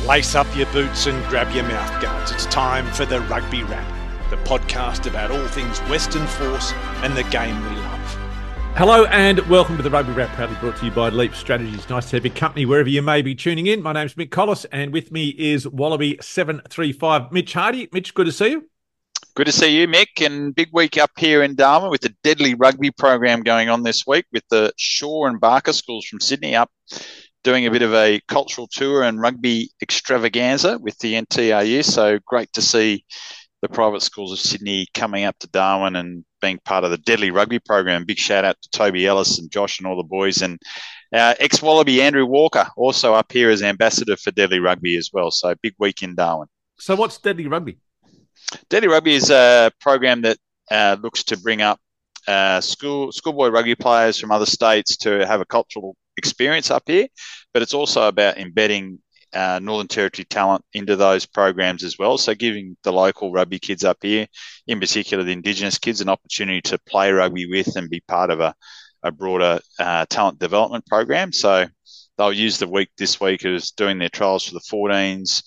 Lace up your boots and grab your mouth guards. It's time for the Rugby Wrap, the podcast about all things Western Force and the game we love. Hello and welcome to the Rugby Wrap, proudly brought to you by Leap Strategies. Nice to have your company wherever you may be tuning in. My name's Mick Collis and with me is Wallaby735 Mitch Hardy. Mitch, good to see you. Good to see you, Mick, and big week up here in Darwin with the deadly rugby program going on this week with the Shaw and Barker schools from Sydney up doing a bit of a cultural tour and rugby extravaganza with the NTAU. So great to see the private schools of Sydney coming up to Darwin and being part of the deadly rugby program. Big shout out to Toby Ellis and Josh and all the boys, and our ex-Wallaby Andrew Walker also up here as ambassador for deadly rugby as well. So big week in Darwin. So what's deadly rugby? Deadly Rugby is a program that looks to bring up schoolboy rugby players from other states to have a cultural experience up here, but it's also about embedding Northern Territory talent into those programs as well. So giving the local rugby kids up here, in particular the Indigenous kids, an opportunity to play rugby with and be part of a broader talent development program. So they'll use the week this week as doing their trials for the 14s,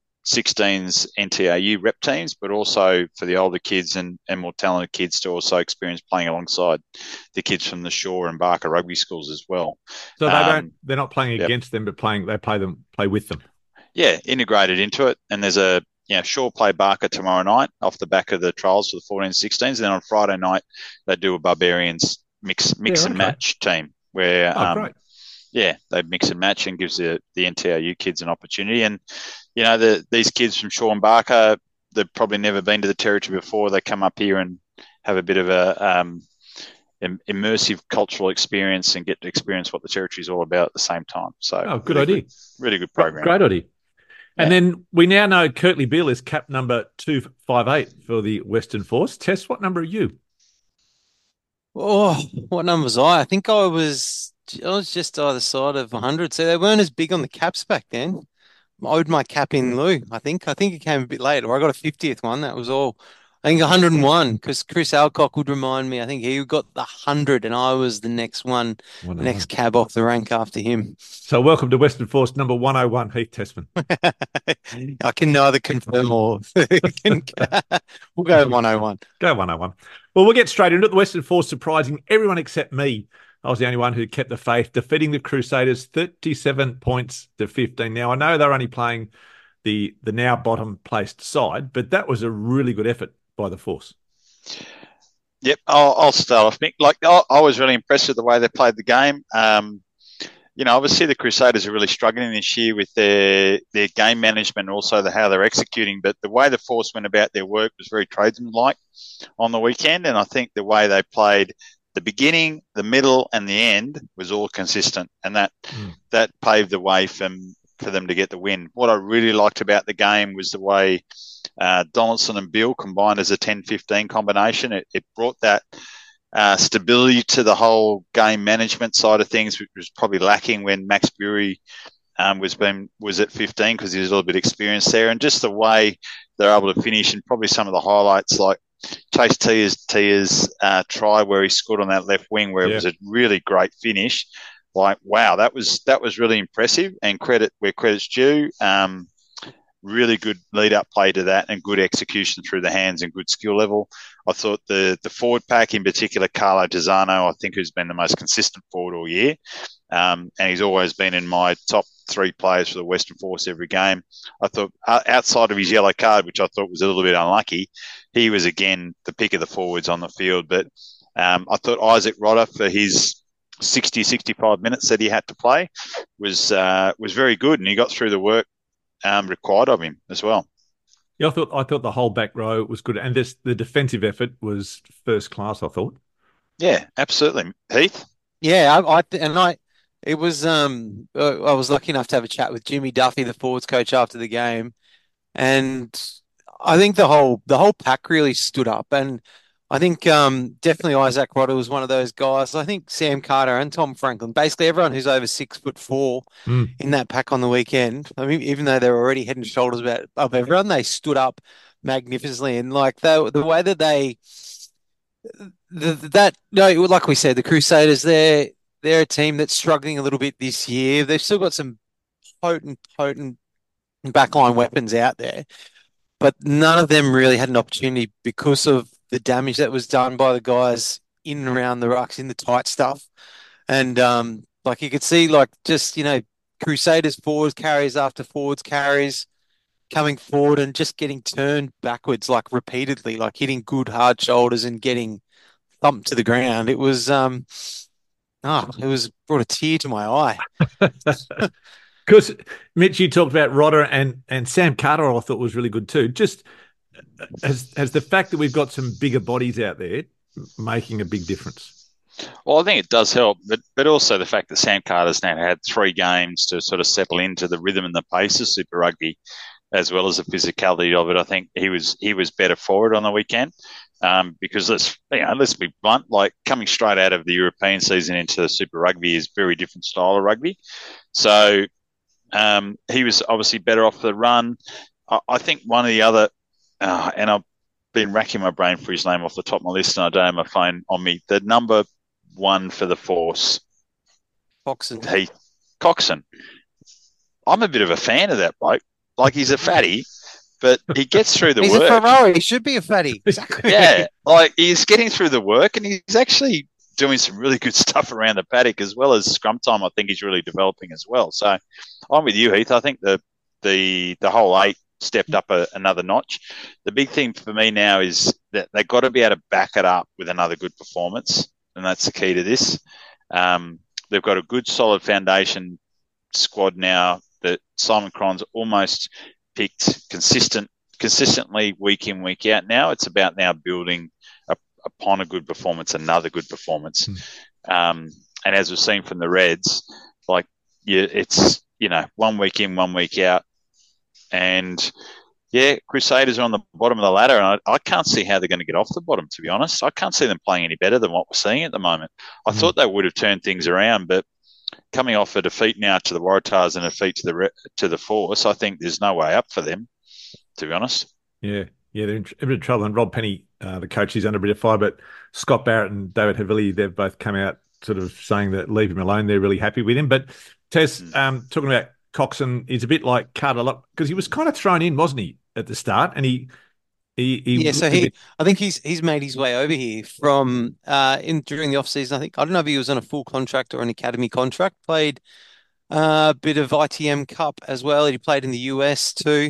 16s NTAU rep teams, but also for the older kids and more talented kids to also experience playing alongside the kids from the Shaw and Barker rugby schools as well. So they're not playing against them, but play with them. Yeah, integrated into it. And there's a Shaw play Barker tomorrow night off the back of the trials for the 14s, 16s. And then on Friday night they do a Barbarians mix and match team where great. They mix and match and gives the NTAU kids an opportunity. And these kids from Shaw and Barker, they've probably never been to the Territory before. They come up here and have a bit of a immersive cultural experience and get to experience what the Territory is all about at the same time. So, good idea. Really good program. Great idea. And then we now know Kurtley Beale is cap number 258 for the Western Force. Tess, what number are you? Oh, what number was I? I think I was just either side of 100. So they weren't as big on the caps back then. I owed my cap in lieu, I think. I think it came a bit later. I got a 50th one. That was all. I think 101 because Chris Alcock would remind me. I think he got the 100 and I was the next one, next cab off the rank after him. So welcome to Western Force number 101, Heath Tessman. I can neither confirm or we'll go 101. Go 101. Well, we'll get straight into it. The Western Force surprising everyone except me. I was the only one who kept the faith, defeating the Crusaders 37 points to 15. Now, I know they're only playing the now bottom-placed side, but that was a really good effort by the Force. Yep, I'll start off, Mick. I was really impressed with the way they played the game. Obviously the Crusaders are really struggling this year with their game management and also how they're executing, but the way the Force went about their work was very tradesman-like on the weekend, and I think the way they played the beginning, the middle, and the end was all consistent, and that paved the way for them to get the win. What I really liked about the game was the way Donaldson and Beale combined as a 10-15 combination. It brought that stability to the whole game management side of things, which was probably lacking when Max Bury was at 15 because he was a little bit experienced there, and just the way they're able to finish, and probably some of the highlights like Chase Tia's try where he scored on that left wing where it was a really great finish. Like, wow, that was really impressive, and credit where credit's due. Really good lead-up play to that and good execution through the hands and good skill level. I thought the forward pack, in particular, Carlo Tizzano, I think, who's been the most consistent forward all year. And he's always been in my top 3 players for the Western Force every game. I thought outside of his yellow card, which I thought was a little bit unlucky, he was, again, the pick of the forwards on the field. But I thought Isaac Rodder, for his 65 minutes that he had to play, was very good, and he got through the work required of him as well. Yeah, I thought the whole back row was good, and the defensive effort was first class, I thought. Yeah, absolutely. Heath? Yeah, I was lucky enough to have a chat with Jimmy Duffy, the forwards coach, after the game, and I think the whole pack really stood up, and I think definitely Isaac Rodder was one of those guys. I think Sam Carter and Tom Franklin, basically everyone who's over 6'4" in that pack on the weekend. I mean, even though they're already head and shoulders above everyone, they stood up magnificently. And like the way that like we said, the Crusaders, they're a team that's struggling a little bit this year. They've still got some potent backline weapons out there, but none of them really had an opportunity because of the damage that was done by the guys in and around the rucks in the tight stuff. And like you could see, like just Crusaders forwards carries after forwards carries coming forward and just getting turned backwards like repeatedly, like hitting good hard shoulders and getting thumped to the ground. It was brought a tear to my eye. Because Mitch, you talked about Rodder and Sam Carter, I thought was really good too. Just has the fact that we've got some bigger bodies out there making a big difference? Well, I think it does help, but also the fact that Sam Carter's now had 3 games to sort of settle into the rhythm and the pace of Super Rugby, as well as the physicality of it. I think he was better forward on the weekend. Because let's be blunt, like coming straight out of the European season into the Super Rugby is a very different style of rugby. So he was obviously better off the run. I think one of the other, and I've been racking my brain for his name off the top of my list, and I don't have my phone on me. The number one for the Force, Coxon. I'm a bit of a fan of that bloke. Like he's a fatty, but he gets through the He's work. a Ferrari. He should be a fatty. Exactly. Yeah, like he's getting through the work, and he's actually doing some really good stuff around the paddock as well as scrum time. I think he's really developing as well. So I'm with you, Heath. I think the whole 8 stepped up another notch. The big thing for me now is that they've got to be able to back it up with another good performance, and that's the key to this. They've got a good, solid foundation squad now that Simon Cron's almost picked consistently week in, week out. Now it's about now building upon a good performance, another good performance. And as we've seen from the Reds, like it's 1 week in, 1 week out. And yeah, Crusaders are on the bottom of the ladder, and I can't see how they're going to get off the bottom, to be honest. I can't see them playing any better than what we're seeing at the moment. I thought they would have turned things around, but coming off a defeat now to the Waratahs and a defeat to the Force, I think there's no way up for them, to be honest. Yeah, they're in a bit of trouble. And Rob Penny, the coach, he's under a bit of fire. But Scott Barrett and David Havili, they've both come out sort of saying that leave him alone. They're really happy with him. But Tess, talking about Coxon, is a bit like Carter because he was kind of thrown in, wasn't he, at the start? And I think he's made his way over here from during the off season. I don't know if he was on a full contract or an academy contract. Played a bit of ITM Cup as well. He played in the US too.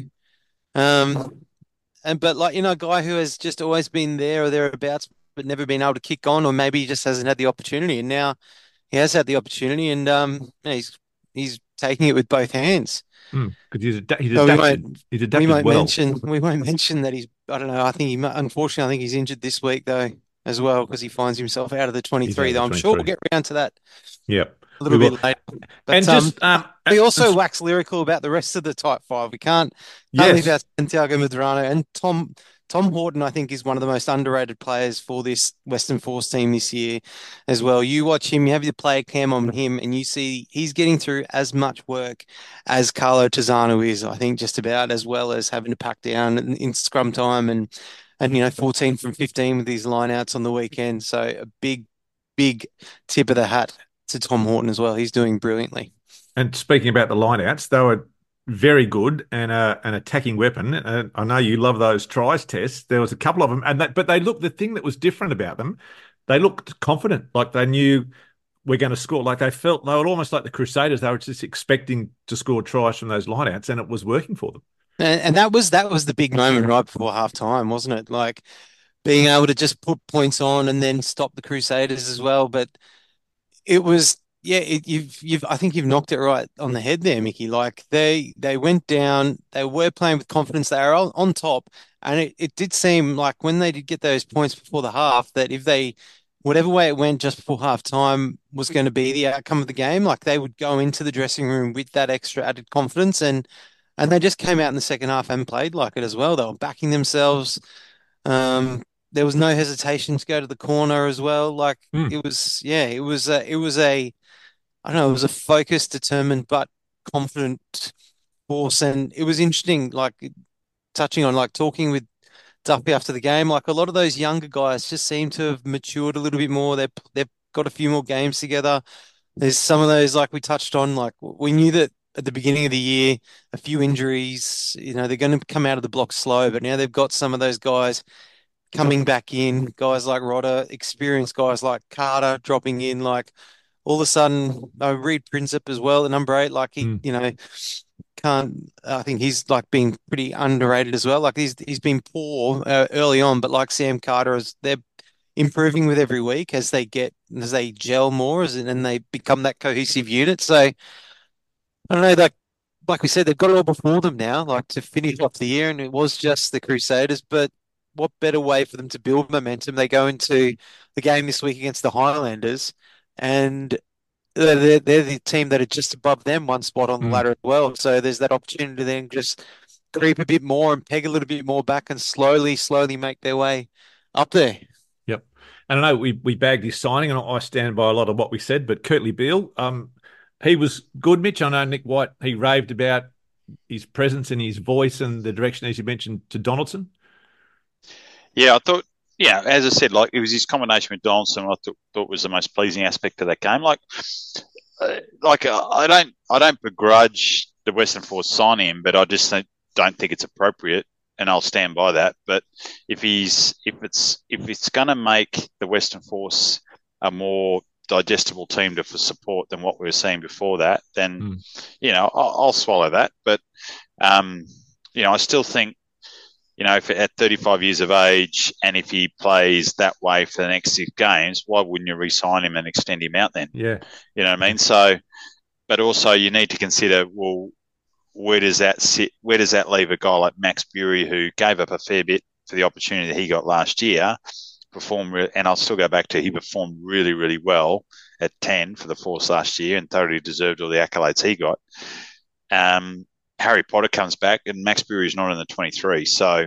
But a guy who has just always been there or thereabouts, but never been able to kick on, or maybe he just hasn't had the opportunity. And now he has had the opportunity, and he's taking it with both hands. Because he's adapted. We won't mention that he's. I don't know. Unfortunately, I think he's injured this week though as well because he finds himself out of the 23. Though I'm sure we'll get around to that. Yeah, a little bit later. But we also wax lyrical about the rest of the type 5. We can't leave out Santiago Medrano and Tom Horton. I think is one of the most underrated players for this Western Force team this year as well. You watch him, you have the player cam on him, and you see he's getting through as much work as Carlo Tizzano is. I think just about, as well as having to pack down in scrum time and 14 from 15 with these lineouts on the weekend. So a big tip of the hat to Tom Horton as well. He's doing brilliantly. And speaking about the lineouts, they were very good and an attacking weapon. And I know you love those tries, Tess. There was a couple of them, but they looked. The thing that was different about them, they looked confident, like they knew we're going to score. Like they were almost like the Crusaders. They were just expecting to score tries from those lineouts, and it was working for them. And that was the big moment right before halftime, wasn't it? Like being able to just put points on and then stop the Crusaders as well. But it was, I think you've knocked it right on the head there, Mickey. Like they went down, they were playing with confidence, they were on top, and it did seem like when they did get those points before the half, that if they, whatever way it went just before half time was going to be the outcome of the game, like they would go into the dressing room with that extra added confidence, and they just came out in the second half and played like it as well. They were backing themselves. There was no hesitation to go to the corner as well. Like it was a focused, determined, but confident Force. And it was interesting, like touching on, like talking with Duffy after the game, like a lot of those younger guys just seem to have matured a little bit more. They've got a few more games together. There's some of those, like we touched on, like we knew that at the beginning of the year, a few injuries. They're going to come out of the block slow, but now they've got some of those guys coming back in, guys like Rodder, experienced guys like Carter dropping in. Like all of a sudden, Reed Prinsep as well at number 8. Like can't. I think he's like being pretty underrated as well. Like he's been poor early on, but like Sam Carter, they're improving with every week as they gel more, and they become that cohesive unit. So I don't know, like we said, they've got it all before them now, like to finish off the year, and it was just the Crusaders. But what better way for them to build momentum? They go into the game this week against the Highlanders, and they're the team that are just above them, one spot on the ladder as well. So there's that opportunity to then just creep a bit more and peg a little bit more back and slowly make their way up there. Yep. And I know we bagged his signing, and I stand by a lot of what we said, but Kurtley Beale, he was good, Mitch. I know Nick White, he raved about his presence and his voice and the direction, as you mentioned, to Donaldson. Yeah, I thought, as I said, like it was his combination with Donaldson I thought was the most pleasing aspect of that game. I don't begrudge the Western Force signing him, but I just don't think it's appropriate, and I'll stand by that. But if it's going to make the Western Force a more digestible team to support than what we were seeing before that, then I'll swallow that. But I still think, if at 35 years of age, and if he plays that way for the next 6 games, why wouldn't you re-sign him and extend him out then? Yeah. You know what I mean? So, but also you need to consider, well, where does that sit? Where does that leave a guy like Max Bury, who gave up a fair bit for the opportunity that he got last year, and I'll still go back to, he performed really, really well at 10 for the Force last year and thoroughly deserved all the accolades he got. Harry Potter comes back and Max Bury is not in the 23. So,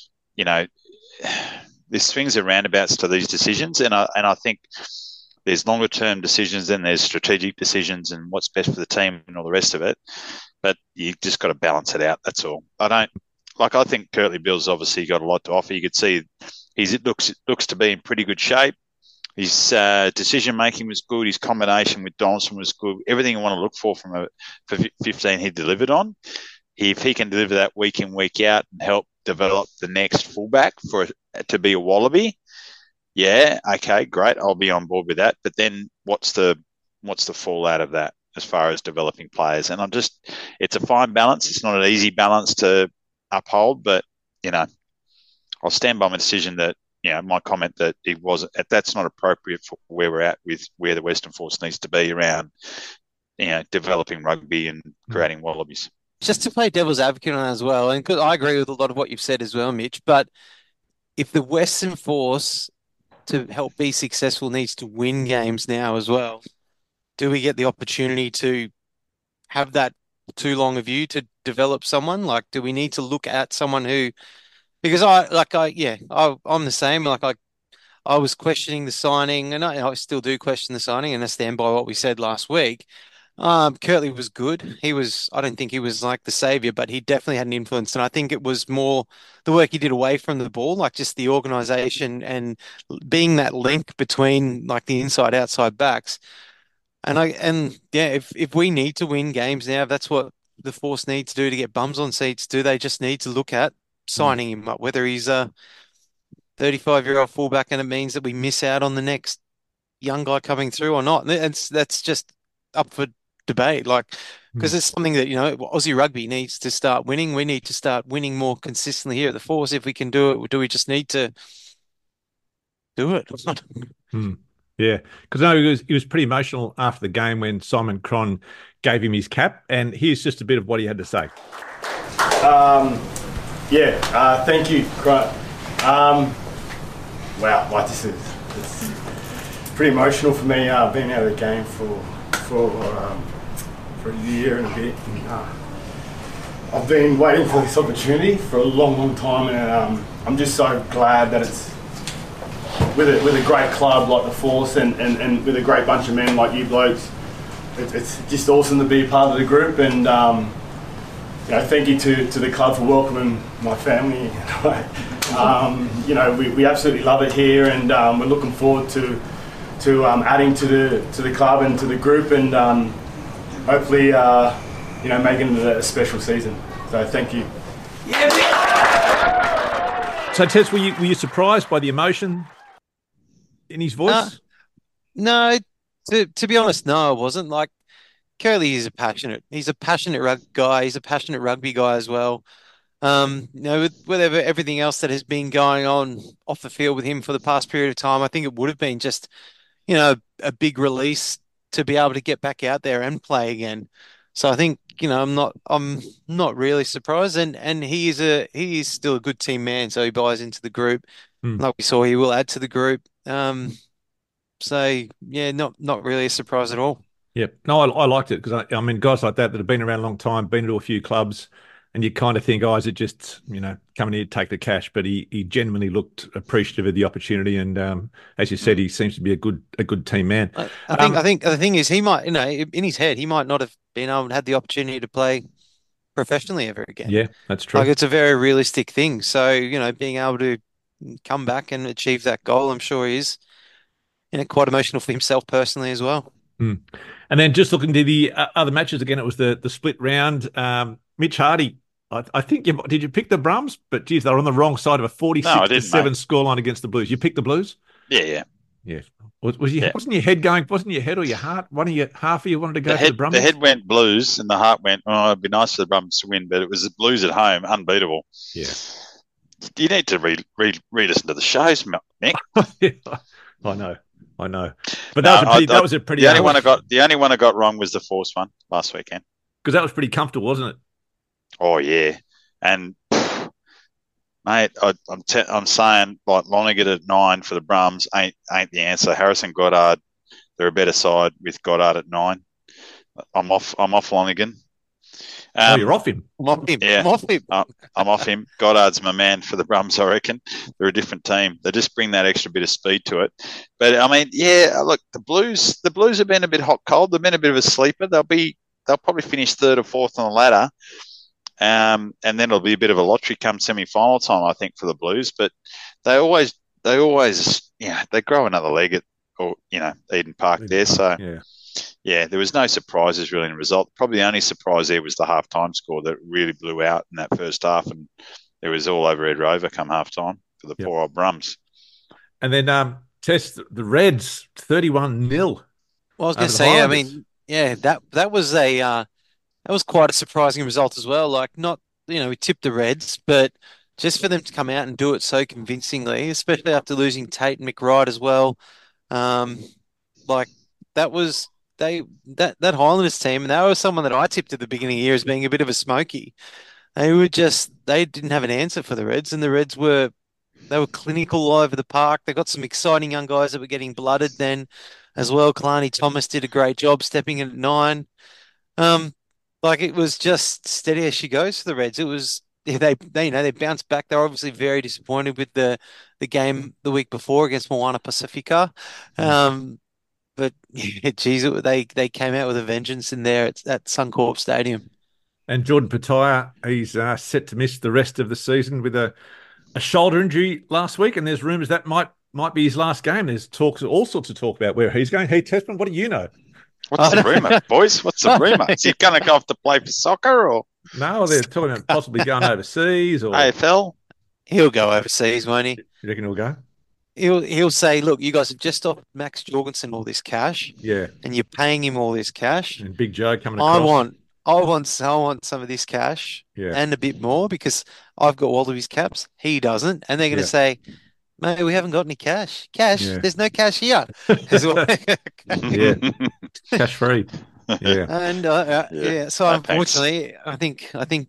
there's swings and roundabouts to these decisions. And I think there's longer term decisions and there's strategic decisions and what's best for the team and all the rest of it. But you just got to balance it out. That's all. I think Kurtley Beale's obviously got a lot to offer. You could see it looks to be in pretty good shape. His decision making was good. His combination with Donaldson was good. Everything you want to look for for 15, he delivered on. If he can deliver that week in, week out, and help develop the next fullback to be a Wallaby, yeah, okay, great. I'll be on board with that. But then what's the fallout of that as far as developing players? And it's a fine balance. It's not an easy balance to uphold, but I'll stand by my decision that, my comment that that's not appropriate for where we're at with where the Western Force needs to be around, developing rugby and creating Wallabies. Just to play devil's advocate on that as well, and because I agree with a lot of what you've said as well, Mitch, but if the Western Force, to help be successful, needs to win games now as well, do we get the opportunity to have that too long a view to develop someone? Like, do we need to look at someone who, because I'm the same. Like I was questioning the signing, and I still do question the signing, and I stand by what we said last week. Kurtley was good. I don't think he was like the savior, but he definitely had an influence. And I think it was more the work he did away from the ball, like just the organization and being that link between like the inside outside backs. If we need to win games now, if that's what the Force need to do to get bums on seats, do they just need to look at signing him up, whether he's a 35-year-old fullback and it means that we miss out on the next young guy coming through or not? That's just up for debate, because it's something that Aussie rugby needs to start winning. We need to start winning more consistently here at the Force. If we can do it, do we just need to do it? Yeah, because I know he was pretty emotional after the game when Simon Cron gave him his cap, and here's just a bit of what he had to say. Thank you, Cron. Wow, it's pretty emotional for me being out of the game for a year and a bit. I've been waiting for this opportunity for a long, long time, and I'm just so glad that it's with a great club like the Force and with a great bunch of men like you blokes. It's just awesome to be part of the group, and thank you to the club for welcoming my family. We absolutely love it here, and we're looking forward to adding to the club and to the group, and hopefully making it a special season. So thank you. So, Tess, were you surprised by the emotion in his voice? No, to be honest, no, I wasn't. Like, Curly is he's a passionate rugby guy. He's a passionate rugby guy as well. With everything else that has been going on off the field with him for the past period of time, I think it would have been just, a big release to be able to get back out there and play again. So I think, I'm not really surprised, and he is still a good team man, so he buys into the group. Like we saw, he will add to the group. So yeah, not really a surprise at all. Yeah, no, I liked it because I mean, guys like that have been around a long time, been to a few clubs, and you kind of think, oh, is it just coming here to take the cash? But he genuinely looked appreciative of the opportunity, and as you said, he seems to be a good team man. I think the thing is, he might, in his head, he might not have been able to have the opportunity to play professionally ever again. Yeah, that's true. Like, it's a very realistic thing. So being able to come back and achieve that goal, I'm sure he is quite emotional for himself personally as well. And then just looking to the other matches again, it was the split round. Mitch Hardy, I think did you pick the Brums? But geez, they were on the wrong side of a 46-7 scoreline against the Blues. You picked the Blues? Yeah. Wasn't your head going? Wasn't your head or your heart? Half of you wanted to go to the Brums? The head went Blues, and the heart went, oh, it'd be nice for the Brums to win, but it was the Blues at home, unbeatable. Yeah. You need to re-listen to the shows, Nick. Yeah, I know. But that was a pretty. The only one I got wrong was the Force one last weekend, because that was pretty comfortable, wasn't it? Oh yeah, and mate, I'm saying, like, Lonergan at 9 for the Brums ain't the answer. Harrison Goddard, they're a better side with Goddard at 9. I'm off Lonergan. You're off him. I'm off him. Yeah, I'm off him. I'm off him. Goddard's my man for the Brums, I reckon. They're a different team. They just bring that extra bit of speed to it. But I mean, yeah, look, the Blues have been a bit hot cold. They've been a bit of a sleeper. They'll probably finish 3rd or 4th on the ladder. And then it'll be a bit of a lottery come semi-final time, I think, for the Blues. But they always, they grow another leg at, Eden Park there. So yeah, there was no surprises really in the result. Probably the only surprise there was the half-time score that really blew out in that first half, and it was all over Ed Rover come half-time for the poor old Brums. And then Tess, the Reds 31-0. Well, I was going to say, I mean, yeah, that was quite a surprising result as well. Like, not, we tipped the Reds, but just for them to come out and do it so convincingly, especially after losing Tate and McBride as well, like, that was that Highlanders team, and that was someone that I tipped at the beginning of the year as being a bit of a smoky. They didn't have an answer for the Reds, and the Reds were clinical all over the park. They got some exciting young guys that were getting blooded then as well. Kalani Thomas did a great job stepping in at 9. Like, it was just steady as she goes for the Reds. It was, they bounced back. They were obviously very disappointed with the game the week before against Moana Pacifica. But geez, they came out with a vengeance in there at Suncorp Stadium. And Jordan Petaia, he's set to miss the rest of the season with a shoulder injury last week, and there's rumours that might be his last game. There's all sorts of talk about where he's going. Hey, Tessman, what do you know? What's the rumour, boys? What's the rumour? Is he going to go off to play for soccer, or? No, they're talking about possibly going overseas or AFL. He'll go overseas, won't he? You reckon he'll go? He'll say, look, you guys have just offered Max Jorgensen all this cash. Yeah. And you're paying him all this cash. And Big Joe coming across. I want some of this cash and a bit more, because I've got all of his caps. He doesn't. And they're going to say, mate, we haven't got any cash. Yeah. There's no cash here. Yeah. Cash free. Yeah. And so unfortunately, I think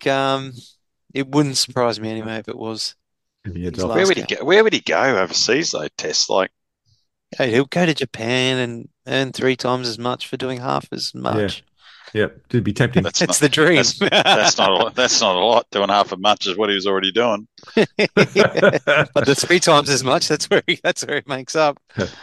it wouldn't surprise me anyway if it was. Where would he go overseas though, Tess? Like, he'll go to Japan and earn 3 times as much for doing half as much. Yeah, it'd be tempting. That's the dream. That's not a lot. Doing half as much as what he was already doing. But the 3 times as much, that's where he makes up.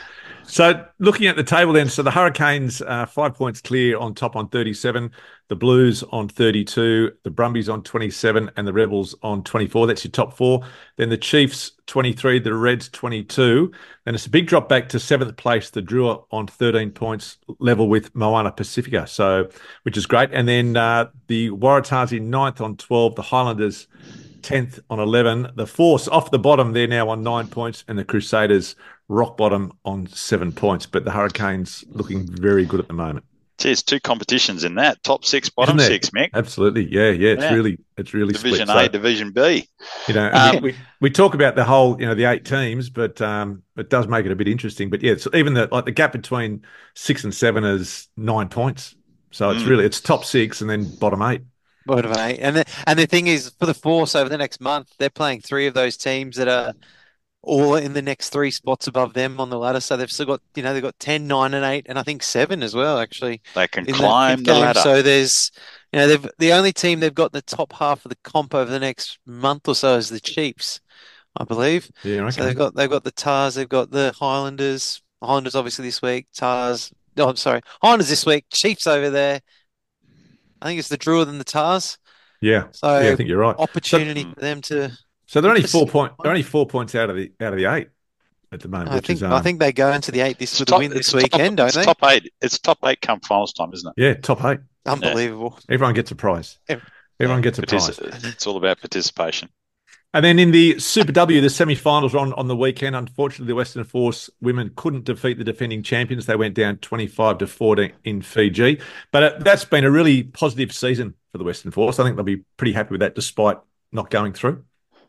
So looking at the table then, so the Hurricanes 5 points clear on top on 37, the Blues on 32, the Brumbies on 27, and the Rebels on 24. That's your top four. Then the Chiefs 23, the Reds 22. Then it's a big drop back to seventh place, the Drua on 13 points, level with Moana Pacifica, so which is great. And then the Waratahs in ninth on 12, the Highlanders 10th on 11. The Force off the bottom, they're now on 9 points, and the Crusaders rock bottom on 7 points. But the Hurricanes looking very good at the moment. Geez, two competitions in that. Top six, bottom six, Mick. Absolutely. Yeah. It's really Division split. A, Division B. You know, we talk about the whole, the 8 teams, but it does make it a bit interesting. But yeah, so even the gap between 6 and 7 is 9 points. So it's top 6 and then bottom 8. Bottom 8. And the thing is, for the Force over the next month, they're playing 3 of those teams that are all in the next 3 spots above them on the ladder. So they've still got, they've got 10, 9 and 8, and I think 7 as well, actually. They can climb the ladder. So there's, the only team they've got in the top half of the comp over the next month or so is the Chiefs, I believe. Yeah, okay. So they've got the Tars, they've got the Highlanders. Highlanders obviously this week. Highlanders this week. Chiefs over there. I think it's the Drua than the Tars. Yeah. So I think you're right. Opportunity for them to. So they're only 4 points. They're only 4 points out of the 8 at the moment. I think they go into the 8 with a win this weekend, don't they? Top 8. It's top 8 come finals time, isn't it? Yeah, top 8. Unbelievable. Yeah. Everyone gets a prize. Everyone gets a prize. It's all about participation. And then in the Super W, the semi-finals on the weekend. Unfortunately, the Western Force women couldn't defeat the defending champions. They went down 25-14 in Fiji. But that's been a really positive season for the Western Force. I think they'll be pretty happy with that despite not going through.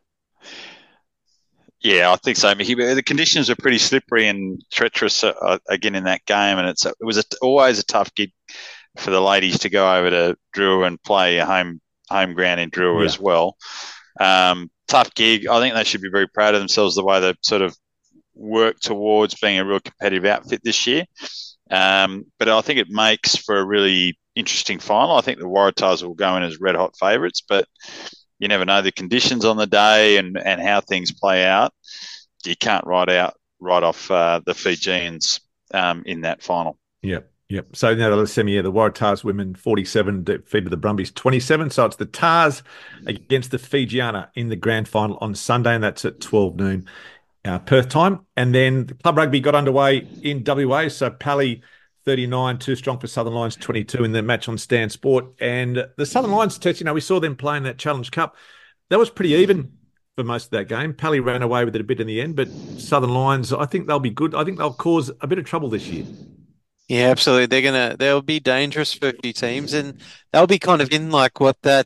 Yeah, I think so, Mickey. The conditions are pretty slippery and treacherous again in that game, and it was always a tough gig for the ladies to go over to Drua and play a home ground in Drua as well. Tough gig. I think they should be very proud of themselves the way they've sort of worked towards being a real competitive outfit this year. But I think it makes for a really interesting final. I think the Waratahs will go in as red hot favourites, but you never know the conditions on the day and how things play out. You can't write off the Fijians in that final. Yep. So now the semi, the Waratahs women 47 defeated the Brumbies 27. So it's the Tars against the Fijiana in the grand final on Sunday, and that's at 12 noon Perth time. And then the club rugby got underway in WA. So Pally 39, too strong for Southern Lions 22 in the match on Stan Sport. And the Southern Lions test, we saw them playing that Challenge Cup. That was pretty even for most of that game. Pally ran away with it a bit in the end, but Southern Lions, I think they'll be good. I think they'll cause a bit of trouble this year. Yeah, absolutely. They'll be dangerous for a few teams, and they'll be kind of in like what that,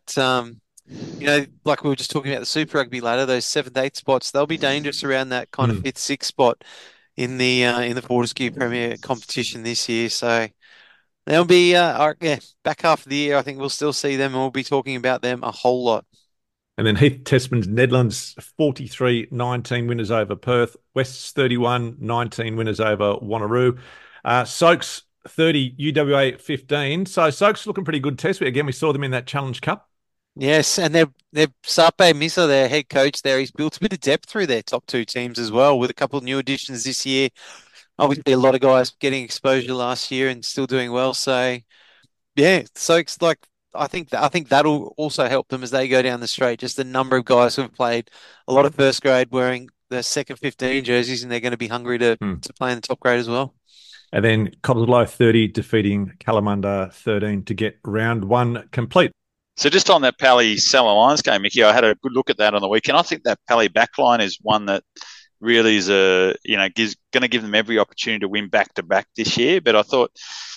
like we were just talking about the Super Rugby ladder, those 7th, 8th spots. They'll be dangerous around that kind of 5th, 6th spot in the Fortescue Premier competition this year. So they'll be, back half of the year. I think we'll still see them, and we'll be talking about them a whole lot. And then Heath Testman's Nedlands 43-19 winners over Perth. Wests 31-19 winners over Wanneroo. Soaks 30, UWA 15. So Soaks looking pretty good test. Again, we saw them in that Challenge Cup. Yes, and they're Sape Misa, their head coach there, he's built a bit of depth through their top 2 teams as well, with a couple of new additions this year. Obviously, a lot of guys getting exposure last year and still doing well. So, yeah, Soaks, I think that'll also help them as they go down the straight. Just the number of guys who have played a lot of first grade wearing the second 15 jerseys, and they're going to be hungry to play in the top grade as well. And then Cottesloe 30 defeating Kalamunda 13 to get round 1 complete. So just on that Pally Southern Lions game, Mickey, I had a good look at that on the weekend. I think that Pally backline is one that really is going to give them every opportunity to win back to back this year. But I thought,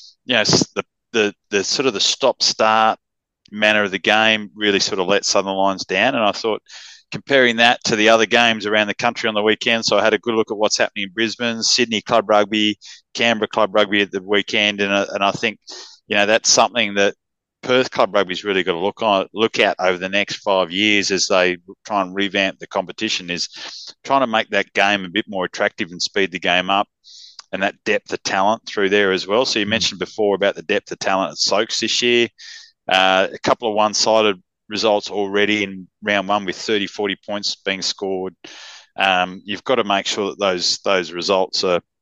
the sort of the stop-start manner of the game really sort of let Southern Lions down. And I thought, comparing that to the other games around the country on the weekend, so I had a good look at what's happening in Brisbane, Sydney Club Rugby, Canberra Club Rugby at the weekend, and I think that's something that Perth Club Rugby's really got to look at over the next 5 years as they try and revamp the competition, is trying to make that game a bit more attractive and speed the game up, and that depth of talent through there as well. So you mentioned before about the depth of talent at Soaks this year. A couple of one-sided results already in round 1 with 30, 40 points being scored. You've got to make sure that those results are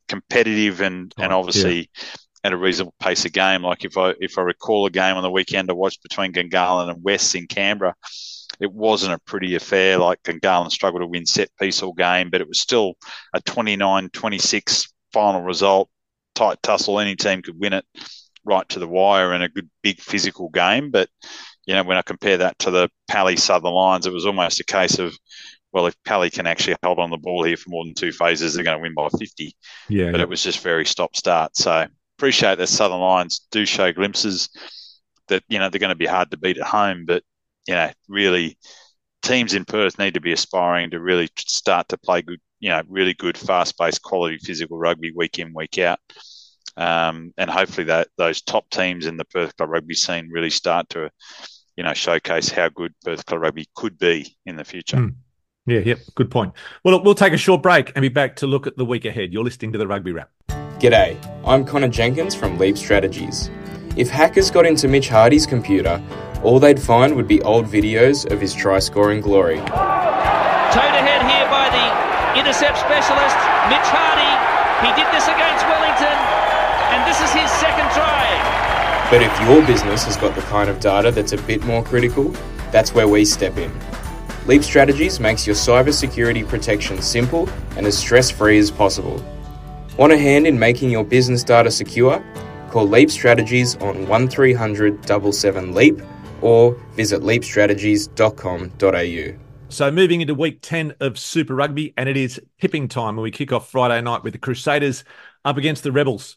competitive and obviously at a reasonable pace of game. Like if I recall a game on the weekend I watched between Gungahlin and Wests in Canberra, it wasn't a pretty affair. Like Gungahlin struggled to win set piece all game, but it was still a 29-26 final result, tight tussle. Any team could win it right to the wire in a good, big physical game. But, when I compare that to the Pally Southern Lions, it was almost a case of, well, if Pally can actually hold on the ball here for more than 2 phases, they're going to win by 50. Yeah. But it was just very stop-start. So appreciate that Southern Lions do show glimpses that, they're going to be hard to beat at home. But, really teams in Perth need to be aspiring to really start to play good, really good, fast-paced, quality physical rugby week in, week out. And hopefully those top teams in the Perth Club Rugby scene really start to, showcase how good Perth Club Rugby could be in the future. Yeah, good point. Well, look, we'll take a short break and be back to look at the week ahead. You're listening to the Rugby Wrap. G'day, I'm Connor Jenkins from Leap Strategies. If hackers got into Mitch Hardy's computer, all they'd find would be old videos of his try-scoring glory. Towed ahead here by the intercept specialist, Mitch Hardy. He did this against Wellington, and this is his second try. But if your business has got the kind of data that's a bit more critical, that's where we step in. Leap Strategies makes your cybersecurity protection simple and as stress-free as possible. Want a hand in making your business data secure? Call Leap Strategies on 1300 77 LEAP or visit leapstrategies.com.au. So moving into week 10 of Super Rugby, and it is tipping time when we kick off Friday night with the Crusaders up against the Rebels.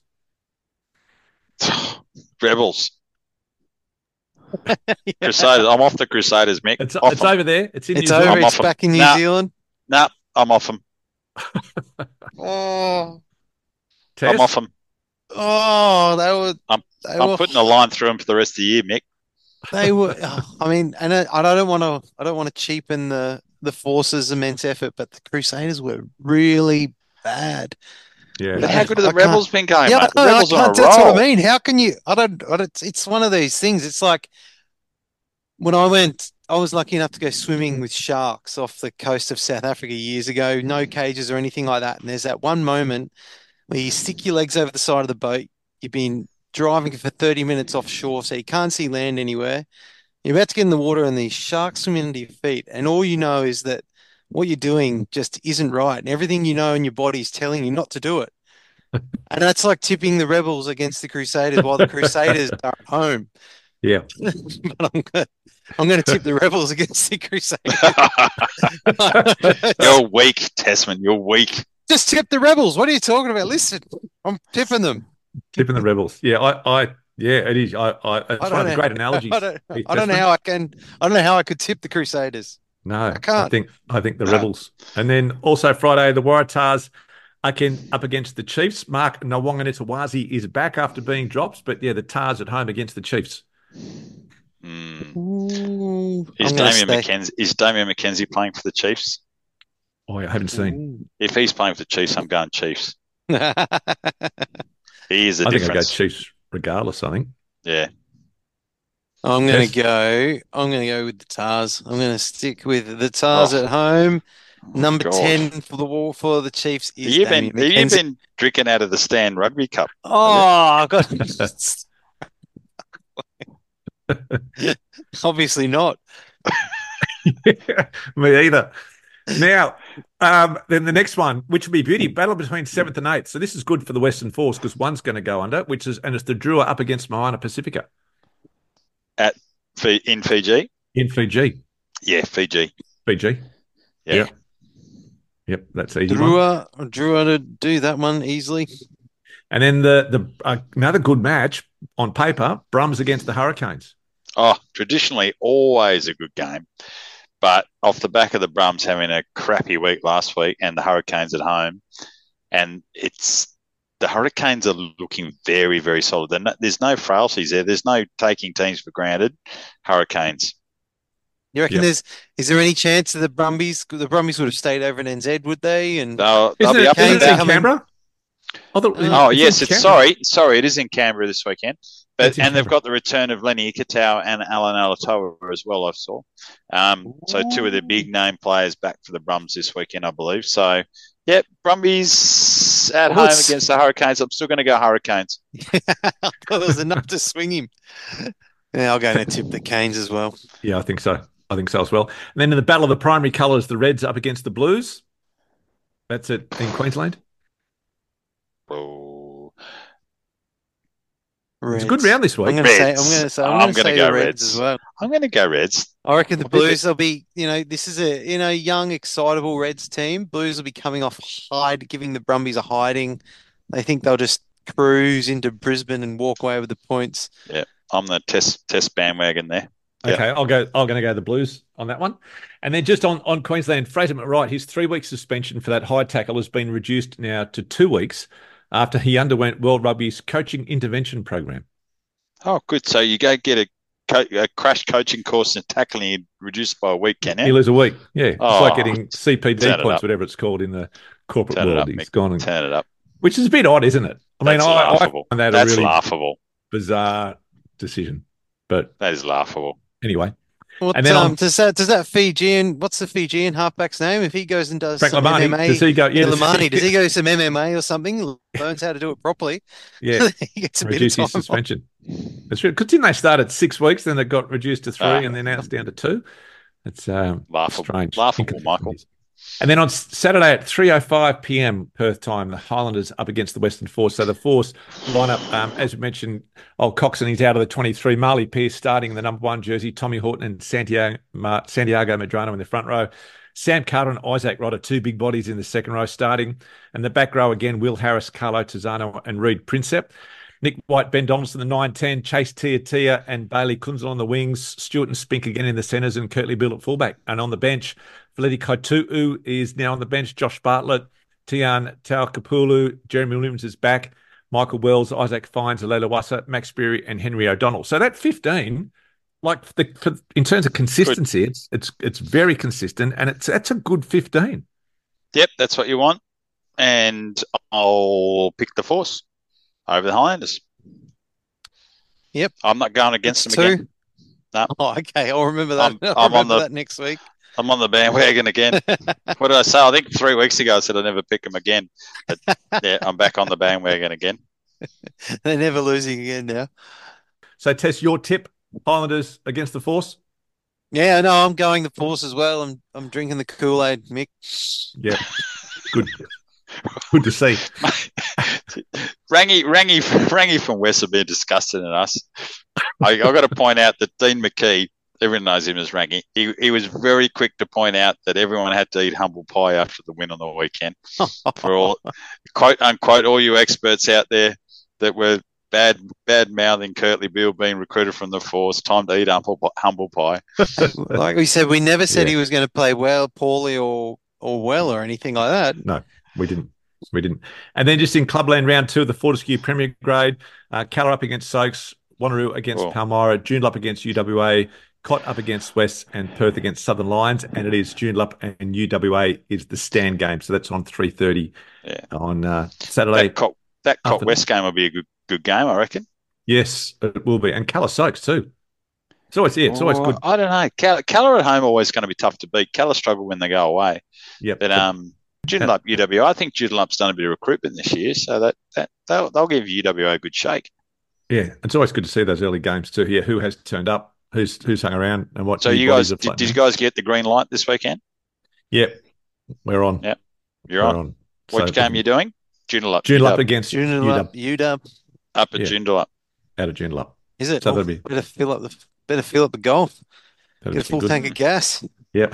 Rebels. Crusaders. I'm off the Crusaders, Mick. It's over there. It's in New Zealand. It's back in New Zealand. No, I'm off them. Tess? I'm off them. Oh, I'm putting a line through them for the rest of the year, Mick. They were. I mean, and I don't want to cheapen the Force's immense effort, but the Crusaders were really bad. Yeah. But how good have the Rebels been going, mate? The Rebels on a roll. That's what I mean. How can you? It's one of these things. It's like when I was lucky enough to go swimming with sharks off the coast of South Africa years ago. No cages or anything like that. And there's that one moment where you stick your legs over the side of the boat. You've been driving for 30 minutes offshore, so you can't see land anywhere. You're about to get in the water and these sharks swim into your feet. And all you know is that what you're doing just isn't right. And everything you know in your body is telling you not to do it. And that's like tipping the Rebels against the Crusaders while the Crusaders are at home. Yeah. But I'm going to tip the Rebels against the Crusaders. You're weak, Tessman. You're weak. Just tip the Rebels. What are you talking about? Listen, I'm tipping them. Tipping the Rebels. Yeah, it is. It's one of the great analogies. I don't know how I could tip the Crusaders. No, I can't. I think the Rebels. And then also Friday, the Waratahs up against the Chiefs. Mark Nawonganetawazi is back after being dropped, but yeah, the Tars at home against the Chiefs. Is Damian McKenzie playing for the Chiefs? Oh, I haven't seen. If he's playing for the Chiefs, I'm going Chiefs. He is a difference. I think I go Chiefs regardless, I think. Yeah. I'm going to go with the Tars. I'm going to stick with the Tars at home. Number 10 for the Chiefs is Have you been drinking out of the Stan Rugby Cup? Oh, God. Obviously not. Me either. Now, then the next one, which will be beauty, battle between 7th and 8th. So this is good for the Western Force because one's going to go under, and it's the Drua up against Moana Pacifica. In Fiji? In Fiji. Yeah, Fiji. Yeah. Yep, that's easy. Drua to do that one easily. And then the another good match on paper, Brums against the Hurricanes. Oh, traditionally always a good game. But off the back of the Brums having a crappy week last week and the Hurricanes at home, and the Hurricanes are looking very, very solid. There's no frailties there. There's no taking teams for granted. Hurricanes. You reckon is there any chance of the Brumbies would have stayed over in NZ, would they? And they'll be up in Canberra? Yes. Sorry, it is in Canberra this weekend. And they've got the return of Lenny Ikitau and Alan Alatoa as well, I saw. So two of the big name players back for the Brums this weekend, I believe. So, yeah, Brumbies at home against the Hurricanes. I'm still going to go Hurricanes. I thought there was enough to swing him. Yeah, I'll go and tip the Canes as well. Yeah, I think so. I think so as well. And then in the battle of the primary colours, the Reds up against the Blues. That's it in Queensland. Oh. It's a good round this week. I'm going to say go Reds as well. I'm going to go Reds. I reckon the Blues will be, this is a young, excitable Reds team. Blues will be coming off giving the Brumbies a hiding. They think they'll just cruise into Brisbane and walk away with the points. Yeah, I'm the test bandwagon there. Okay, I'm going to go the Blues on that one. And then just on Queensland, Fraser McWright, his 3-week suspension for that high tackle has been reduced now to 2 weeks after he underwent World Rugby's coaching intervention program. Oh, good. So you go get a crash coaching course in tackling reduced by a week, can you? You lose a week. Yeah, it's like getting CPD points, whatever it's called in the corporate world. He's gone and turn it up. Which is a bit odd, isn't it? I mean, I find that a really laughable, bizarre decision. But that is laughable. Anyway. And then does that Fijian? What's the Fijian halfback's name? If he goes and does Frank some Lamani, MMA, does he go? Yeah, Lamani, does he go some MMA or something? Learns how to do it properly. Yeah, he gets a reduce bit of his suspension. That's right. Because didn't they start at 6 weeks, then they got reduced to 3, and then now it's down to 2? It's laughable. Strange. Laughable, Michael. And then on Saturday at 3:05 p.m. Perth time, the Highlanders up against the Western Force. So the Force lineup, as we mentioned, old Coxon, he's out of the 23. Marley Pearce starting in the number 1 jersey. Tommy Horton and Santiago Medrano in the front row. Sam Carter and Isaac Rodder, 2 big bodies in the second row starting. And the back row again, Will Harris, Carlo Tizzano and Reed Princep. Nick White, Ben Donaldson, the 9-10, Chase Tia and Bailey Kunzel on the wings, Stewart and Spink again in the centres, and Kurtley Bill at fullback. And on the bench, Feleti Kaitu'u is now on the bench, Josh Bartlett, Tian Taukapulu, Jeremy Williams is back, Michael Wells, Isaac Fines, Alela Wassa, Max Berry and Henry O'Donnell. So that 15, in terms of consistency, it's very consistent, and that's a good 15. Yep, that's what you want. And I'll pick the Force over the Highlanders. Yep. I'm not going against them again. No. Oh, okay. I'll remember that. I'll remember that next week. I'm on the bandwagon again. What did I say? I think 3 weeks ago I said I'd never pick them again. But yeah, I'm back on the bandwagon again. They're never losing again now. So, Tess, your tip, Highlanders against the Force? Yeah, no, I'm going the Force as well. I'm drinking the Kool-Aid, Mick. Yeah, good. Good to see. Rangy from West have been disgusting at us. I've got to point out that Dean McKee, everyone knows him as Rangy, he was very quick to point out that everyone had to eat humble pie after the win on the weekend. For all, quote unquote, all you experts out there that were bad mouthing Kurtley Beale being recruited from the Force, time to eat humble pie. Like we said, we never said he was going to play well, poorly, or well, or anything like that. No. We didn't. And then just in Clubland round 2 of the Fortescue Premier Grade, Keller up against Soaks, Wanneroo against Palmyra, Joondalup against UWA, Cott up against West, and Perth against Southern Lions. And it is Joondalup and UWA is the stand game. So that's on 3:30 on Saturday. That Cott West game will be a good game, I reckon. Yes, it will be. And Keller Soaks too. It's always good. I don't know. Keller at home always going to be tough to beat. Keller struggle when they go away. Yeah, but Joondalup, UWA. I think Joondalup's done a bit of recruitment this year, so that they'll give UWA a good shake. Yeah, it's always good to see those early games too. Here, who has turned up, who's hung around, and what. So you guys, did you guys get the green light this weekend? Yep, we're on. Yep, you're on. Which game are you doing? Joondalup. Joondalup against UW. Up at Joondalup. Out of Joondalup. Is it? So that'll be better fill up the golf. Get a full tank of gas. Yep.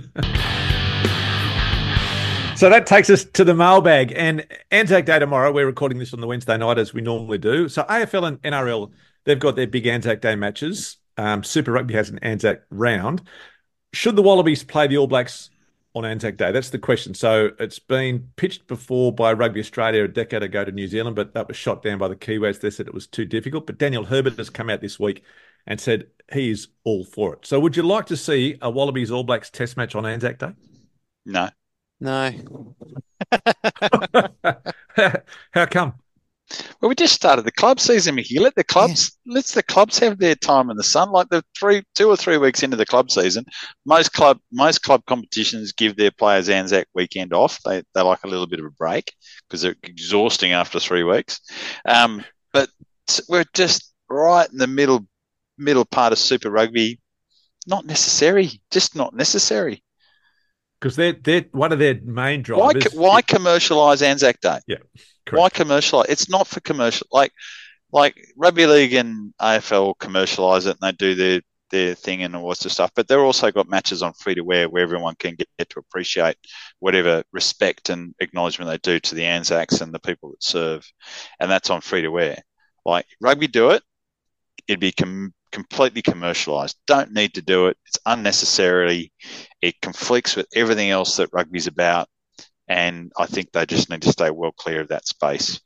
So that takes us to the mailbag. And Anzac Day tomorrow, we're recording this on the Wednesday night as we normally do. So AFL and NRL, they've got their big Anzac Day matches. Super Rugby has an Anzac round. Should the Wallabies play the All Blacks on Anzac Day? That's the question. So it's been pitched before by Rugby Australia a decade ago to New Zealand, but that was shot down by the Kiwis. They said it was too difficult. But Daniel Herbert has come out this week and said he's all for it. So would you like to see a Wallabies All Blacks test match on Anzac Day? No. No. How come? Well, we just started the club season, Mickey. Let the clubs have their time in the sun. Like 2 or 3 weeks into the club season, most club competitions give their players Anzac weekend off. They like a little bit of a break because they're exhausting after 3 weeks. But we're just right in the middle part of Super Rugby. Not necessary. Just not necessary. Because they're one of their main drivers. Why commercialise Anzac Day? Yeah, correct. Why commercialise? It's not for commercial. Like Rugby League and AFL commercialise it and they do their thing and all sorts of stuff. But they've also got matches on free to wear where everyone can get to appreciate whatever respect and acknowledgement they do to the Anzacs and the people that serve, and that's on free to wear. Like rugby do it, it'd be completely commercialised. Don't need to do it. It's unnecessarily. It conflicts with everything else that rugby's about, and I think they just need to stay well clear of that space.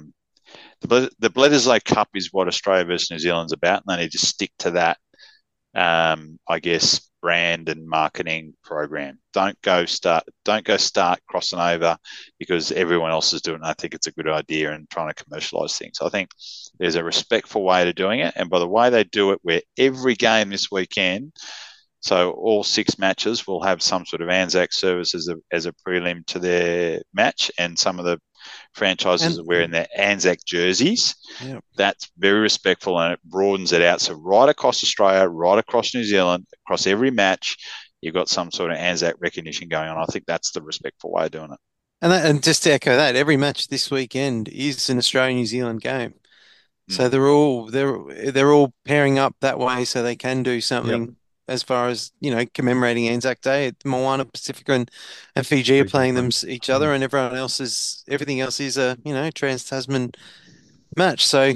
The Bledisloe Cup is what Australia versus New Zealand's about, and they need to stick to that. I guess brand and marketing program. Don't go start crossing over because everyone else is doing it. I think it's a good idea and trying to commercialise things. I think there's a respectful way to doing it, and by the way they do it, where every game this weekend, so all 6 matches will have some sort of Anzac service as a prelim to their match, and some of the franchises are wearing their Anzac jerseys. Yeah. That's very respectful, and it broadens it out. So right across Australia, right across New Zealand, across every match, you've got some sort of Anzac recognition going on. I think that's the respectful way of doing it. And just to echo that, every match this weekend is an Australia-New Zealand game. So they're all pairing up that way so they can do something as far as, commemorating Anzac Day. Moana, Pacifica and Fiji are playing them each other, and everything else is a, Trans-Tasman match. So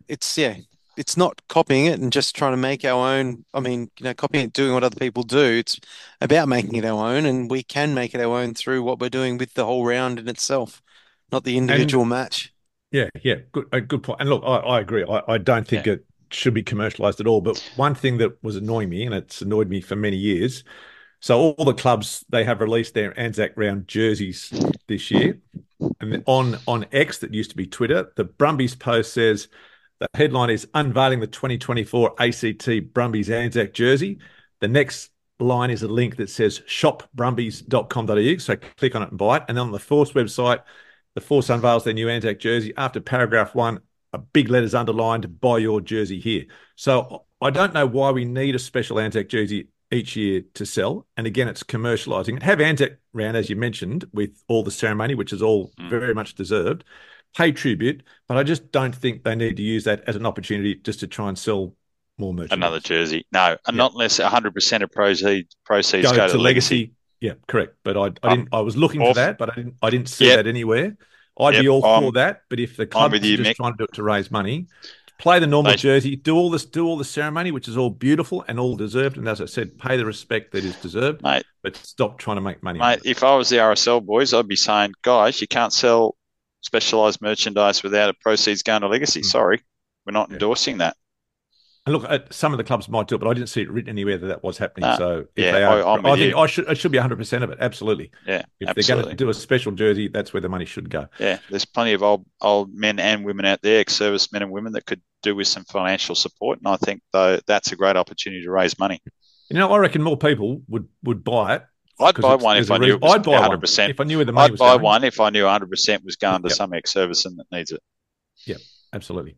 it's not copying it and just trying to make our own. I mean, copying it, doing what other people do. It's about making it our own, and we can make it our own through what we're doing with the whole round in itself, not the individual match. Yeah, good point. And look, I agree. I don't think it should be commercialized at all. But one thing that was annoying me, and it's annoyed me for many years, so all the clubs, they have released their Anzac round jerseys this year. And on X, that used to be Twitter, the Brumbies post says the headline is unveiling the 2024 ACT Brumbies Anzac jersey. The next line is a link that says shopbrumbies.com.au. So click on it and buy it. And then on the Force website, the Force unveils their new Anzac jersey. After paragraph 1, a big letters underlined, buy your jersey here. So I don't know why we need a special Anzac jersey each year to sell. And again, it's commercialising. Have Anzac round, as you mentioned, with all the ceremony, which is all very much deserved. Pay tribute, but I just don't think they need to use that as an opportunity just to try and sell more merchandise. Another jersey. No, not unless 100% of proceeds go to legacy. Yeah, correct. But I was looking for that, but I didn't see that anywhere. I'd be all for that, but if the club is just trying to do it to raise money, play the normal jersey, do all the ceremony, which is all beautiful and all deserved, and as I said, pay the respect that is deserved, mate. But stop trying to make money. Mate, if I was the RSL boys, I'd be saying, guys, you can't sell specialised merchandise without a proceeds going to legacy. Sorry, we're not endorsing that. And look, some of the clubs might do it, but I didn't see it written anywhere that was happening. So if they are, I think it should be 100% of it. Absolutely. Yeah, if they're going to do a special jersey, that's where the money should go. Yeah, there's plenty of old men and women out there, ex-service men and women, that could do with some financial support. And I think though that's a great opportunity to raise money. I reckon more people would buy it. I'd buy one if I knew it was 100%. If I knew where the money was going. I'd buy one if I knew 100% was going to some ex-service and that needs it. Yeah, absolutely.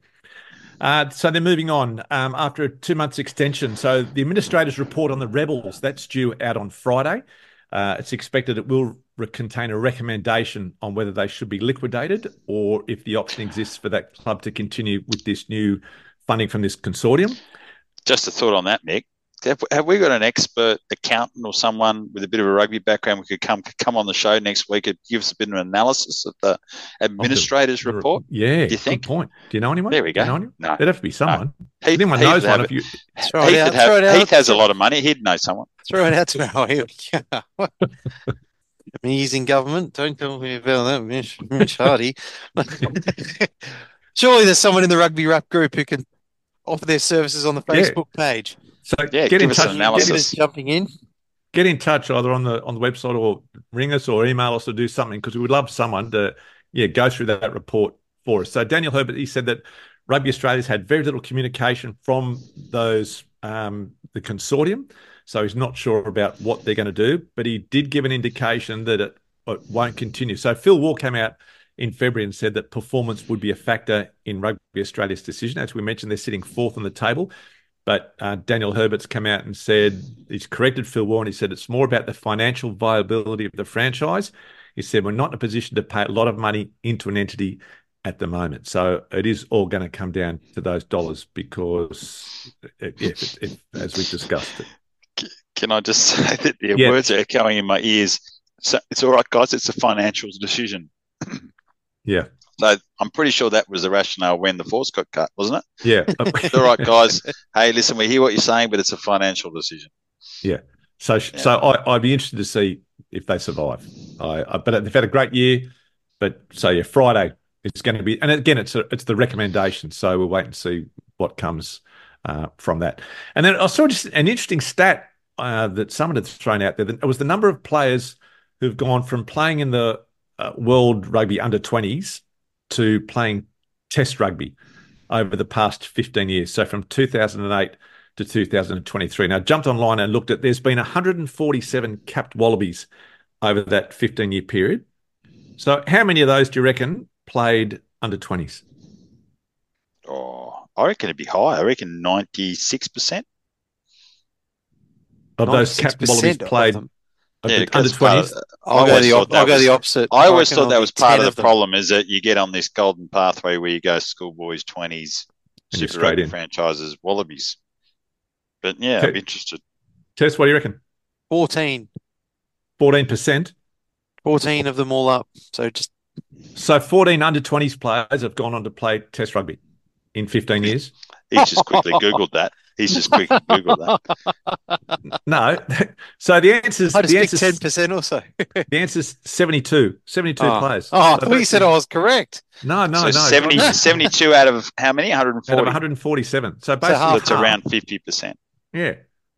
So they're moving on after a 2 months extension. So the administrators report on the Rebels, that's due out on Friday. It's expected it will contain a recommendation on whether they should be liquidated or if the option exists for that club to continue with this new funding from this consortium. Just a thought on that, Mick. Have we got an expert accountant or someone with a bit of a rugby background who could come on the show next week and give us a bit of an analysis of the administrators' report? Yeah, do you think? Good point. Do you know anyone? There we go. No. There'd have to be someone. No. Anyone knows one of you. Heath has a lot of money. He'd know someone. Throw it out to our he's in government. Don't tell me about that, Mitch Hardy. Surely there's someone in the Rugby Rap group who can offer their services on the Facebook page. So get in touch. Jumping in. Get in touch either on the website or ring us or email us or do something, because we would love someone to go through that report for us. So Daniel Herbert, he said that Rugby Australia's had very little communication from those the consortium, so he's not sure about what they're going to do, but he did give an indication that it won't continue. So Phil Waugh came out in February and said that performance would be a factor in Rugby Australia's decision. As we mentioned, they're sitting fourth on the table. But Daniel Herbert's come out and said, he's corrected Phil Waugh, and he said it's more about the financial viability of the franchise. He said, we're not in a position to pay a lot of money into an entity at the moment. So it is all going to come down to those dollars because, as we've discussed. Can I just say that the words are echoing in my ears? So it's all right, guys. It's a financial decision. Yeah. So I'm pretty sure that was the rationale when the force got cut, wasn't it? Yeah. It's all right, guys. Hey, listen, we hear what you're saying, but it's a financial decision. Yeah. So I'd be interested to see if they survive. But they've had a great year. But Friday it's going to be, and again, it's the recommendation. So we'll wait and see what comes from that. And then I saw just an interesting stat that someone had thrown out there. It was the number of players who've gone from playing in the World Rugby under-20s to playing Test rugby over the past 15 years. So from 2008 to 2023. Now, I jumped online and looked at, there's been 147 capped Wallabies over that 15-year period. So how many of those do you reckon played under-20s? Oh, I reckon it'd be high. I reckon 96%. Of those capped Wallabies played under-20s? I'll go the opposite. I always thought that was part of the problem, is that you get on this golden pathway where you go schoolboys, 20s, Super Rugby franchises, Wallabies. But yeah, I'm interested. Tess, what do you reckon? 14%. 14 of them all up. So 14 under-20s players have gone on to play Test rugby in 15 years? He's just quickly Googled that. No. So the answer's... I just picked 10% or so. The answer's 72. 72 players. Oh, I thought you said I was correct. No. 72 out of how many? 140? Out of 147. So basically... it's around 50%. Yeah.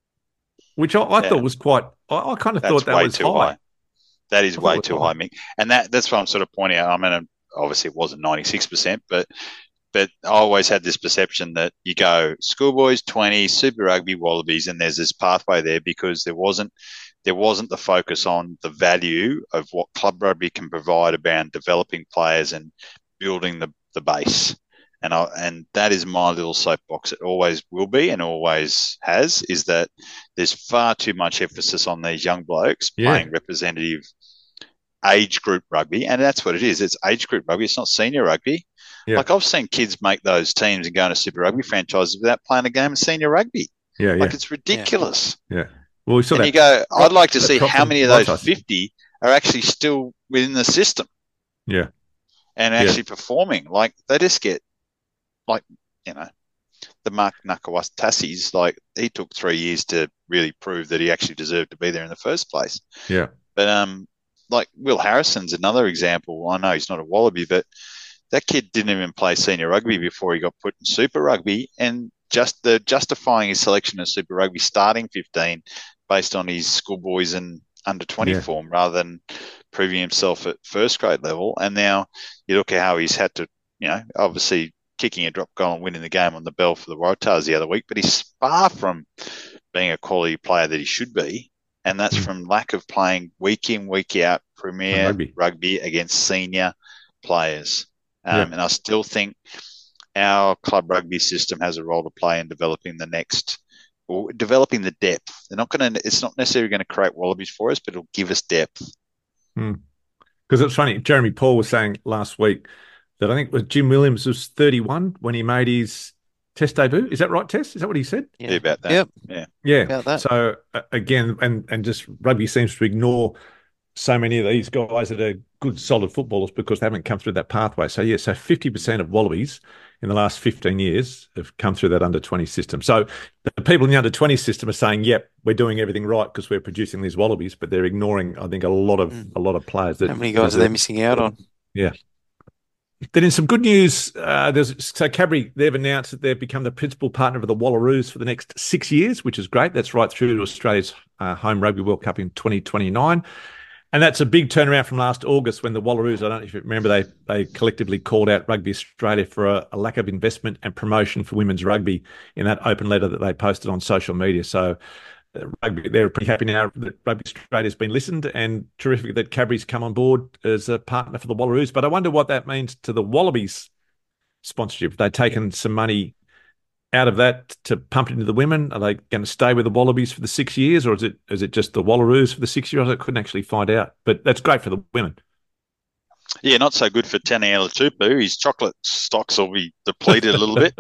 Which I thought was quite... I kind of thought that was too high. That is way too high, Mick. And that's what I'm sort of pointing out. I mean, obviously it wasn't 96%, but I always had this perception that you go schoolboys, 20, Super Rugby, Wallabies, and there's this pathway there because there wasn't the focus on the value of what club rugby can provide about developing players and building the base. And that is my little soapbox. It always will be and always has, is that there's far too much emphasis on these young blokes playing representative age group rugby, and that's what it is. It's age group rugby. It's not senior rugby. Yeah. Like I've seen kids make those teams and go into Super Rugby franchises without playing a game of senior rugby. Yeah. Like it's ridiculous. Yeah. Well, we saw that. You go, I'd like to see how many of those 50 are actually still within the system. Yeah. And actually performing. Like they just get, like, you know, the Mark Nakawatasis, like he took 3 years to really prove that he actually deserved to be there in the first place. Yeah. But like Will Harrison's another example. I know he's not a Wallaby, but that kid didn't even play senior rugby before he got put in Super Rugby, and just the justifying his selection of Super Rugby starting 15 based on his schoolboys and under 20 form rather than proving himself at first grade level. And now you look at how he's had to, you know, obviously kicking a drop goal and winning the game on the bell for the Waratahs the other week, but he's far from being a quality player that he should be. And that's from lack of playing week in, week out Premier rugby against senior players. And I still think our club rugby system has a role to play in developing developing the depth. It's not necessarily going to create Wallabies for us, but it'll give us depth. Because it's funny, Jeremy Paul was saying last week that I think Jim Williams was 31 when he made his Test debut. Is that right, Tess? Is that what he said? Yeah, about that. Yep. Yeah. About that. So again, and just rugby seems to ignore so many of these guys that are good, solid footballers because they haven't come through that pathway. So 50% of Wallabies in the last 15 years have come through that under-20 system. So the people in the under-20 system are saying, yep, we're doing everything right because we're producing these Wallabies, but they're ignoring, I think, a lot of players. How many guys are they missing out on? Yeah. Then in some good news, Cadbury, they've announced that they've become the principal partner of the Wallaroos for the next 6 years, which is great. That's right through to Australia's home Rugby World Cup in 2029. And that's a big turnaround from last August when the Wallaroos, I don't know if you remember, they collectively called out Rugby Australia for a lack of investment and promotion for women's rugby in that open letter that they posted on social media. So they're pretty happy now that Rugby Australia has been listened, and terrific that Cadbury's come on board as a partner for the Wallaroos. But I wonder what that means to the Wallabies sponsorship. They've taken some money out of that to pump it into the women. Are they going to stay with the Wallabies for the 6 years, or is it just the Wallaroos for the 6 years? I couldn't actually find out, but that's great for the women. Yeah, not so good for Taniela Tupu. His chocolate stocks will be depleted a little bit,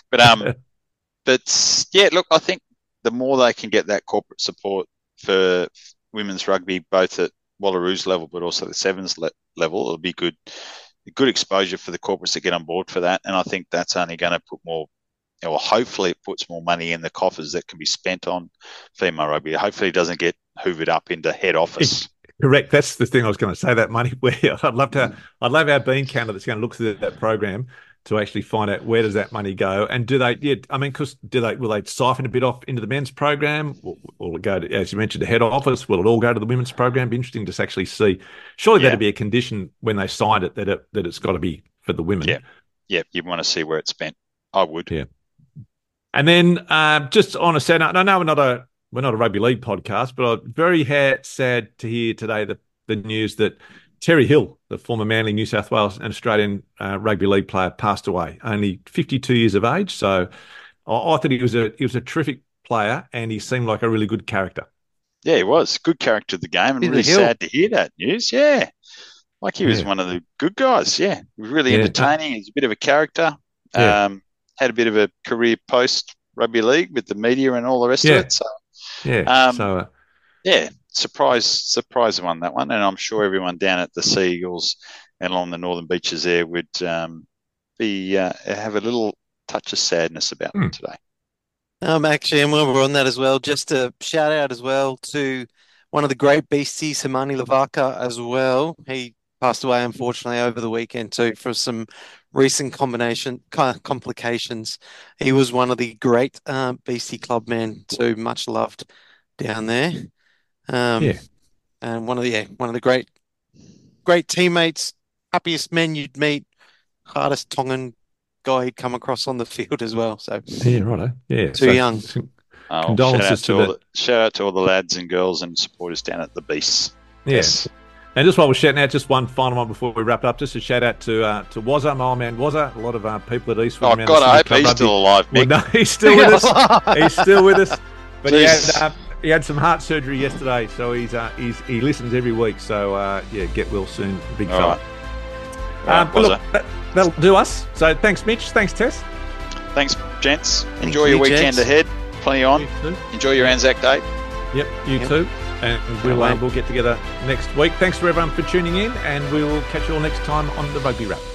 but yeah, look, I think the more they can get that corporate support for women's rugby, both at Wallaroos level but also the Sevens level, it'll be good exposure for the corporates to get on board for that, and I think that's only going to put more. Or hopefully it puts more money in the coffers that can be spent on female rugby. Hopefully it doesn't get hoovered up into head office. Correct. That's the thing I was going to say, that money. Where I'd love our bean counter that's going to look through that program to actually find out where does that money go, and will they siphon a bit off into the men's program, or will it go to, as you mentioned, the head office? Will it all go to the women's program? Be interesting to actually see. Surely that'd be a condition when they signed it, that it's got to be for the women. Yeah. You want to see where it's spent. I would. Yeah. And then just on a sad note, I know we're not a rugby league podcast, but I'm very sad to hear today the news that Terry Hill, the former Manly, New South Wales and Australian rugby league player, passed away, only 52 years of age. So I thought he was a terrific player, and he seemed like a really good character. Yeah, he was. Good character of the game, and really sad to hear that news. Yeah. Like he was one of the good guys. Yeah. He was really entertaining. He's a bit of a character. Yeah. Had a bit of a career post rugby league with the media and all the rest of it. So, surprise won that one, and I'm sure everyone down at the Sea Eagles and along the northern beaches there would have a little touch of sadness about them today. Actually, and while we're on that as well, just a shout out as well to one of the great beasties, Himani Lavaka, as well. He passed away, unfortunately, over the weekend too, for some recent complications. He was one of the great Beastie Club men too, much loved down there. And one of the great teammates, happiest men you'd meet, hardest Tongan guy you'd come across on the field as well. So righto. Too young. Condolences shout out to all the lads and girls and supporters down at the Beasts. Yes. And just while we're shouting out, just one final one before we wrap up, just a shout out to Wazza, my old man Wazza. A lot of people at Eastwood. Oh, God, I hope he's still alive, Mick. Well, no, he's still with us. He's still with us. But he had some heart surgery yesterday, so he listens every week. So, get well soon, big fella. Right. Look, that'll do us. So thanks, Mitch. Thanks, Tess. Thanks, gents. Enjoy your weekend ahead. Plenty on. Enjoy your Anzac Day. Yep, you too. And we'll get together next week. Thanks to everyone for tuning in, and we'll catch you all next time on the Rugby Wrap.